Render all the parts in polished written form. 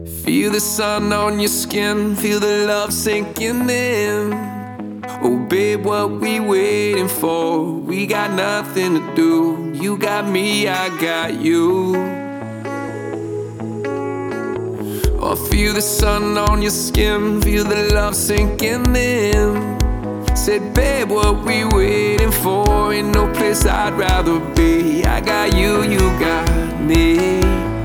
Feel the sun on your skin, feel the love sinking in. Oh babe, what we waiting for? We got nothing to do. You got me, I got you. Oh, feel the sun on your skin, feel the love sinking in. Said babe, what we waiting for? Ain't no place I'd rather be. I got you, you got me.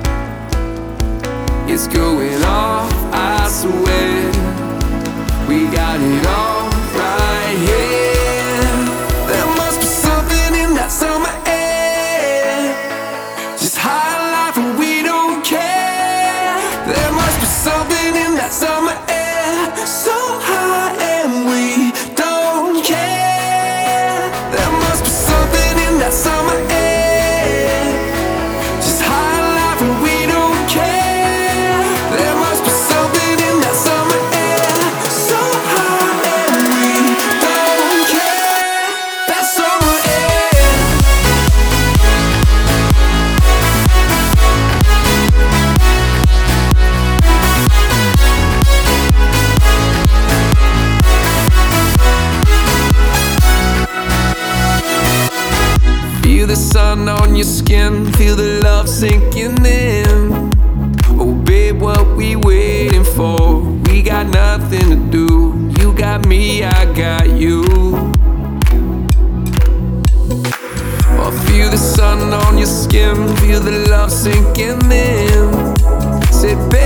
It's going off, I swear. We got it all right here. There must be something in that summer air, just high life and we don't care. There must be something in that summer air, so high and we don't care. There must be something in that summer air, just high life and we don't care. There must be something in that summer air, so high and we don't care. That summer air. Feel the sun on your skin, feel the love sinking in. Oh babe, what we waiting for? We got nothing to do. You got me, I got you. Oh, feel the sun on your skin, feel the love sinking in. Say babe,